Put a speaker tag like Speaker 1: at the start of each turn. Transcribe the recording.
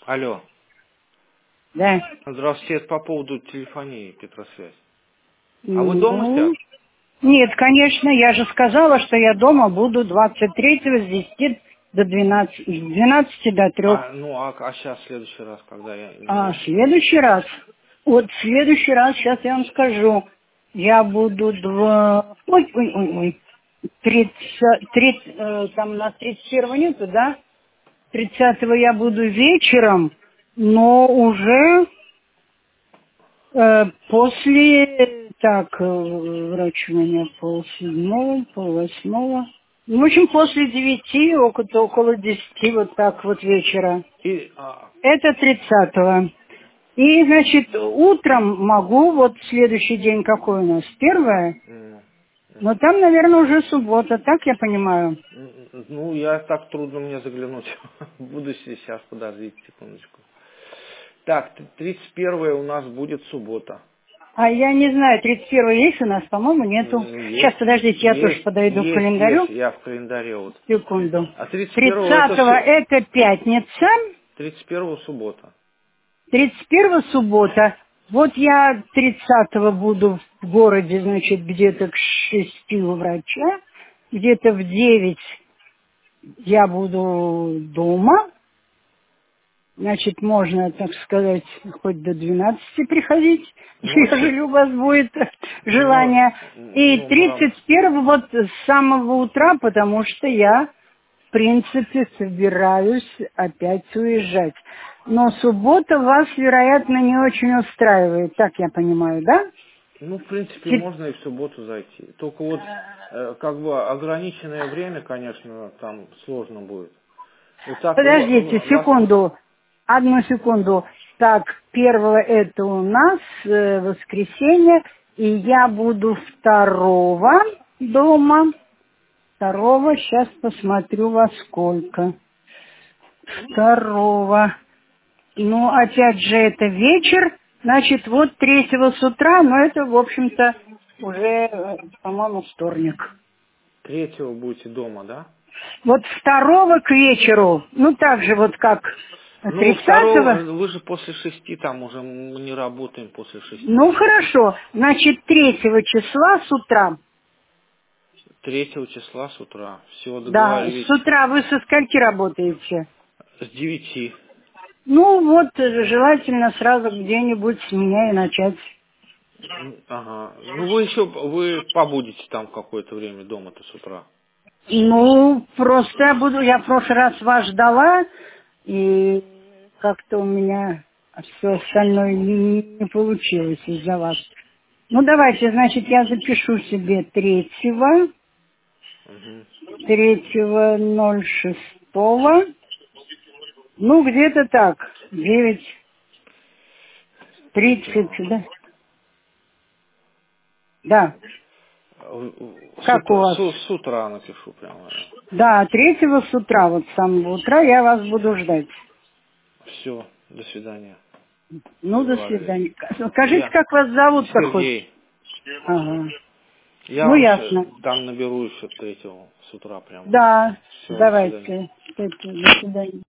Speaker 1: Алло.
Speaker 2: Да.
Speaker 1: Здравствуйте, это по поводу телефонии, Петросвязь. А вы дома
Speaker 2: Ну,
Speaker 1: сейчас?
Speaker 2: нет, конечно, я же сказала, что я дома буду 23-го с 10 до 12, с 12 до 3.
Speaker 1: А сейчас, в следующий раз, когда я
Speaker 2: А
Speaker 1: не...
Speaker 2: в следующий раз, вот в следующий раз, сейчас я вам скажу, я буду ой, 30, там у нас 31-го нету, да? 30-го я буду вечером, но уже после, врач у меня 7:30, 7:30. В общем, после 9, около 10, вот так вот вечера.
Speaker 1: И,
Speaker 2: Это 30-го. И, значит, утром могу, вот следующий день какой у нас? 1-е? Но там, наверное, уже суббота, так я понимаю.
Speaker 1: Ну, я так трудно мне заглянуть. Буду сейчас, подождите секундочку. Так, 31 у нас будет суббота.
Speaker 2: А я не знаю, 31-го есть у нас, по-моему, нету.
Speaker 1: Ну,
Speaker 2: Сейчас, подождите, я тоже подойду к
Speaker 1: есть,
Speaker 2: календарю.
Speaker 1: я в календаре вот.
Speaker 2: Секунду.
Speaker 1: А 31
Speaker 2: 30-го это пятница,
Speaker 1: 31 суббота.
Speaker 2: 31-го суббота. Вот я 30-го буду в городе, значит, где-то к 6 у врача, где-то в 9 я буду дома. Значит, можно, так сказать, хоть до 12 приходить, если у вас будет желание. И 31-го вот с самого утра, потому что я, в принципе, собираюсь опять уезжать. Но суббота вас, вероятно, не очень устраивает, так я понимаю, да?
Speaker 1: Ну, в принципе, можно и в субботу зайти. Только вот, как бы, ограниченное время, конечно, там сложно будет. Вот так,
Speaker 2: Подождите, секунду, одну секунду. Так, 1-го это у нас воскресенье, и я буду 2-го дома. 2-го, сейчас посмотрю во сколько. 2-го. Ну, опять же, это вечер, значит, вот 3-го с утра, но это, в общем-то, уже, по-моему, вторник.
Speaker 1: 3-го будете дома, да?
Speaker 2: Вот 2-го к вечеру, ну, так же вот как
Speaker 1: Ну,
Speaker 2: 30-го.
Speaker 1: 2-го, вы же после 6, там уже мы не работаем после 6.
Speaker 2: Ну, хорошо, значит, 3-го числа с утра.
Speaker 1: 3 числа с утра. Все,
Speaker 2: Да, с
Speaker 1: договорились.
Speaker 2: утра вы со скольки работаете?
Speaker 1: С 9.
Speaker 2: Ну, вот, желательно сразу где-нибудь с меня и начать.
Speaker 1: Ага. Ну, вы побудете там какое-то время дома-то с утра.
Speaker 2: Ну, просто я в прошлый раз вас ждала, и как-то у меня все остальное не получилось из-за вас. Ну, давайте, значит, я запишу себе 3-го,
Speaker 1: Угу.
Speaker 2: 3-го 06-го, ну, где-то так, 9:30, да? Да, как у вас?
Speaker 1: С утра напишу прямо.
Speaker 2: Да, 3-го с утра, вот с самого утра я вас буду ждать.
Speaker 1: Все, до свидания.
Speaker 2: Ну, до
Speaker 1: Договорились.
Speaker 2: свидания. Скажите, как вас зовут-то хоть?
Speaker 1: Сергей.
Speaker 2: Ага.
Speaker 1: Я
Speaker 2: Ну,
Speaker 1: вам
Speaker 2: ясно.
Speaker 1: там наберу еще 3 с утра прямо.
Speaker 2: Да,
Speaker 1: Все, до свидания.
Speaker 2: давайте. До свидания.